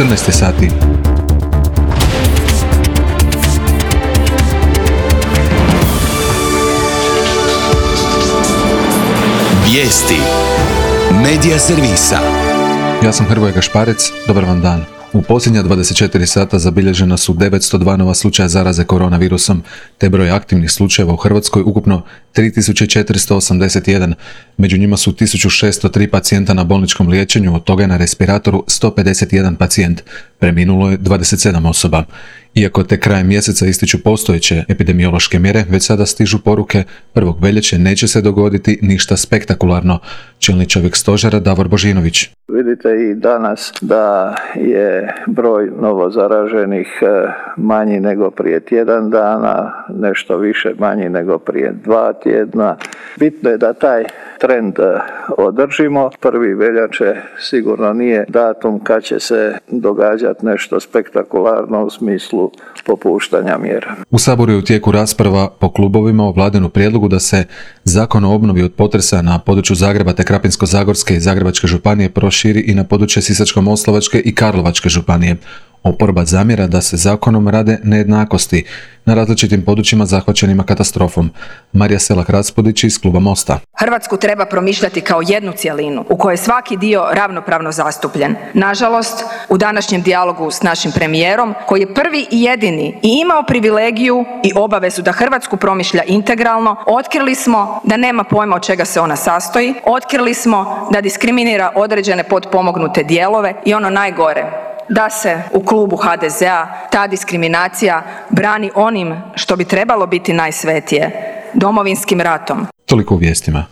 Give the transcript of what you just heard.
14 sati. Vijesti Medija servisa. Ja sam Hrvoje Gašparec, dobar vam dan. U posljednja 24 sata zabilježena su 902 nova slučaja zaraze koronavirusom, te broj aktivnih slučajeva u Hrvatskoj ukupno 3481. Među njima su 1603 pacijenta na bolničkom liječenju, od toga je na respiratoru 151 pacijent. Preminulo je 27 osoba. Iako te krajem mjeseca ističu postojeće epidemiološke mjere, već sada stižu poruke 1. veljače neće se dogoditi ništa spektakularno. Čelni čovjek stožera Davor Božinović. Vidite i danas da je broj novozaraženih manji nego prije tjedan dana, nešto više manji nego prije 2 tjedna. Bitno je da taj trend održimo. 1. veljače sigurno nije datum kad će se događati nešto spektakularno u smislu popuštanja mjera. U Saboru je u tijeku rasprava po klubovima o Vladinu prijedlogu da se Zakon o obnovi od potresa na području Zagreba te Krapinsko-zagorske i Zagrebačke županije proširi i na područje Sisačko-moslavačke i Karlovačke županije. Oporba zamjera da se zakonom rade nejednakosti na različitim područjima zahvaćenima katastrofom. Marija Selak-Raspudić iz kluba Mosta. Hrvatsku treba promišljati kao jednu cjelinu u kojoj je svaki dio ravnopravno zastupljen. Nažalost, u današnjem dijalogu s našim premijerom, koji je prvi i jedini i imao privilegiju i obavezu da Hrvatsku promišlja integralno, otkrili smo da nema pojma od čega se ona sastoji, otkrili smo da diskriminira određene potpomognute dijelove i ono najgore, da se u klubu HDZ-a ta diskriminacija brani onim što bi trebalo biti najsvetije, Domovinskim ratom. Toliko u vijestima.